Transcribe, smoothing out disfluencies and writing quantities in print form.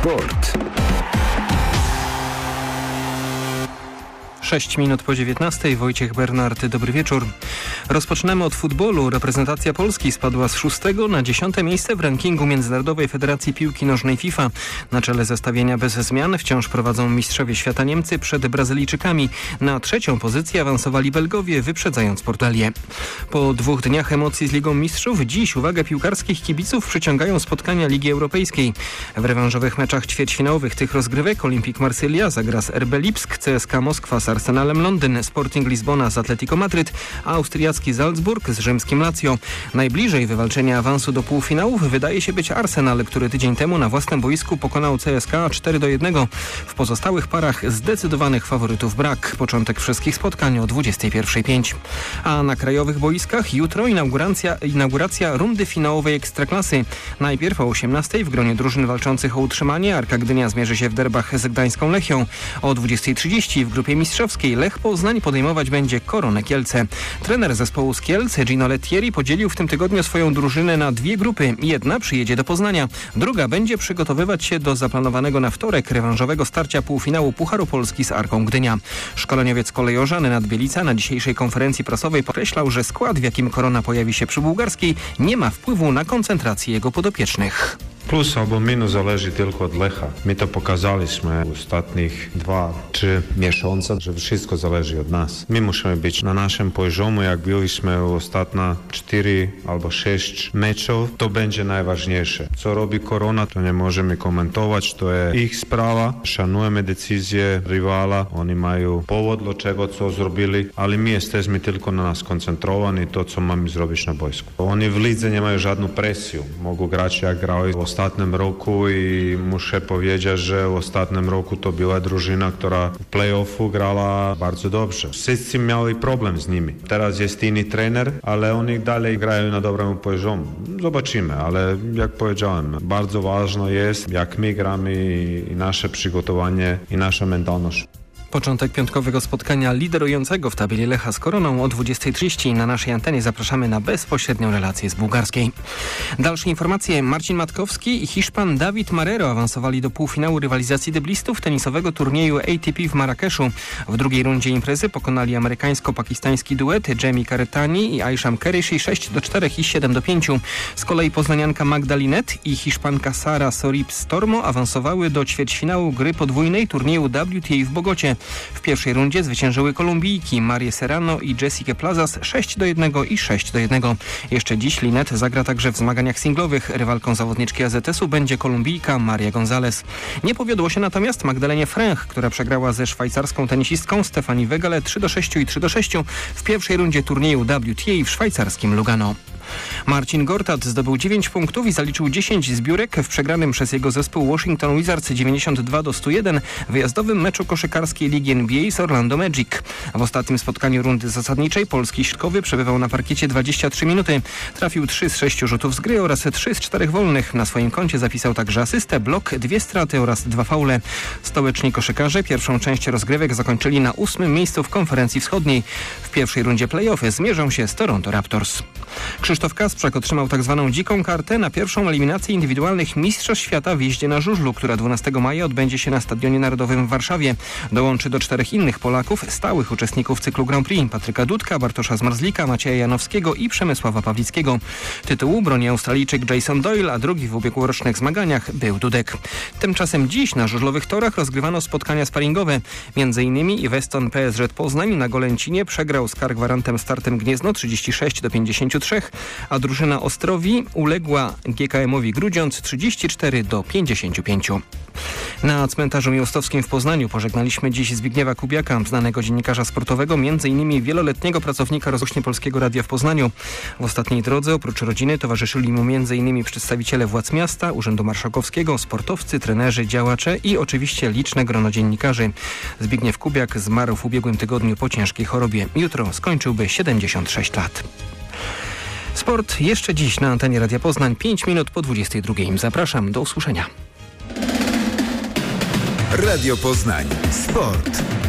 Sport. 6 minut po 19. Wojciech Bernard, dobry wieczór. Rozpoczynamy od futbolu. Reprezentacja Polski spadła z 6. na 10. miejsce w rankingu Międzynarodowej Federacji Piłki Nożnej FIFA. Na czele zestawienia bez zmian wciąż prowadzą mistrzowie świata Niemcy przed Brazylijczykami. Na 3. pozycję awansowali Belgowie, wyprzedzając Portugalię. Po 2 dniach emocji z Ligą Mistrzów dziś uwagę piłkarskich kibiców przyciągają spotkania Ligi Europejskiej. W rewanżowych meczach ćwierćfinałowych tych rozgrywek Olimpik Marsylia zagra z RB Lipsk, CSKA Moskwa z Arsenalem Londyn, Sporting Lizbona z Atletico Madryt, a austriacki Salzburg z rzymskim Lazio. Najbliżej wywalczenia awansu do półfinałów wydaje się być Arsenal, który tydzień temu na własnym boisku pokonał CSKA 4-1. W pozostałych parach zdecydowanych faworytów brak. Początek wszystkich spotkań o 21:05. A na krajowych boiskach jutro inauguracja rundy finałowej Ekstraklasy. Najpierw o 18:00 w gronie drużyn walczących o utrzymanie Arka Gdynia zmierzy się w derbach z gdańską Lechią. O 20:30 w grupie mistrzowskiej Lech Poznań podejmować będzie Koronę Kielce. Trener zespołu z Kielc, Gino Lettieri, podzielił w tym tygodniu swoją drużynę na 2 grupy. Jedna przyjedzie do Poznania, druga będzie przygotowywać się do zaplanowanego na wtorek rewanżowego starcia półfinału Pucharu Polski z Arką Gdynia. Szkoleniowiec kolejorza Nenad Bielica na dzisiejszej konferencji prasowej podkreślał, że skład, w jakim Korona pojawi się przy bułgarskiej, nie ma wpływu na koncentrację jego podopiecznych. Plus albo minus zależy tylko od Lecha. My to pokazaliśmy w ostatnich 2-3 miesiące, że wszystko zależy od nas. My musimy być na naszym poziomie, jak byliśmy ostatnie 4 albo 6 meczów. To będzie najważniejsze. Co robi Korona, to nie możemy komentować, to jest ich sprawa. Szanujemy decyzję rywala, oni mają powód, dlaczego co zrobili, ale my jesteśmy tylko na nas koncentrowani, to co mamy zrobić na boisku. Oni w lidze nie mają żadną presję. Mogą grać jak grali w ostatnim roku i muszę powiedzieć, że w ostatnim roku to była drużyna, która w play-offu grała bardzo dobrze. Wszyscy mieli problem z nimi. Teraz jest inny trener, ale oni dalej grają na dobrym poziomie. Zobaczymy, ale jak powiedziałem, bardzo ważne jest, jak my gramy i nasze przygotowanie i nasza mentalność. Początek piątkowego spotkania liderującego w tabeli Lecha z Koroną o 20:30. Na naszej antenie zapraszamy na bezpośrednią relację z bułgarskiej. Dalsze informacje. Marcin Matkowski i Hiszpan David Marrero awansowali do półfinału rywalizacji deblistów tenisowego turnieju ATP w Marrakeszu. W drugiej rundzie imprezy pokonali amerykańsko-pakistański duet Jamie Carrettani i Aisham Qureshi 6-4 i 7-5. Z kolei poznanianka Magda Linette i Hiszpanka Sara Sorribes-Tormo awansowały do ćwierćfinału gry podwójnej turnieju WTA w Bogocie. W pierwszej rundzie zwyciężyły Kolumbijki Marię Serrano i Jessica Plazas 6-1 i 6-1. Jeszcze dziś Linette zagra także w zmaganiach singlowych. Rywalką zawodniczki AZS-u będzie Kolumbijka Maria González. Nie powiodło się natomiast Magdalenie Fręch, która przegrała ze szwajcarską tenisistką Stefanie Wegele 3-6 i 3-6 w pierwszej rundzie turnieju WTA w szwajcarskim Lugano. Marcin Gortat zdobył 9 punktów i zaliczył 10 zbiórek w przegranym przez jego zespół Washington Wizards 92-101 wyjazdowym meczu koszykarskiej Ligi NBA z Orlando Magic. W ostatnim spotkaniu rundy zasadniczej polski środkowy przebywał na parkiecie 23 minuty. Trafił 3 z 6 rzutów z gry oraz 3 z 4 wolnych. Na swoim koncie zapisał także asystę, blok, 2 straty oraz 2 faule. Stołeczni koszykarze pierwszą część rozgrywek zakończyli na 8. miejscu w konferencji wschodniej. W pierwszej rundzie play-offy zmierzą się z Toronto Raptors. Krzysztof Kasprzak otrzymał tzw. dziką kartę na pierwszą eliminację indywidualnych Mistrzostw Świata w jeździe na żużlu, która 12 maja odbędzie się na Stadionie Narodowym w Warszawie. Dołączy do 4 innych Polaków, stałych uczestników cyklu Grand Prix: Patryka Dudka, Bartosza Zmarzlika, Macieja Janowskiego i Przemysława Pawlickiego. Tytułu broni Australijczyk Jason Doyle, a drugi w ubiegłorocznych zmaganiach był Dudek. Tymczasem dziś na żużlowych torach rozgrywano spotkania sparingowe. M.in. Weston PSŻ Poznań na Golęcinie przegrał z Kar-Gwarantem Startem Gniezno 36-53, a drużyna Ostrowi uległa GKM-owi Grudziądz 34-55. Na cmentarzu miłostowskim w Poznaniu pożegnaliśmy dziś Zbigniewa Kubiaka, znanego dziennikarza sportowego, m.in. wieloletniego pracownika rozgłośni Polskiego Radia w Poznaniu. W ostatniej drodze oprócz rodziny towarzyszyli mu m.in. przedstawiciele władz miasta, Urzędu Marszałkowskiego, sportowcy, trenerzy, działacze i oczywiście liczne grono dziennikarzy. Zbigniew Kubiak zmarł w ubiegłym tygodniu po ciężkiej chorobie. Jutro skończyłby 76 lat. Sport jeszcze dziś na antenie Radia Poznań, 5 minut po 22. Zapraszam, do usłyszenia. Radio Poznań. Sport.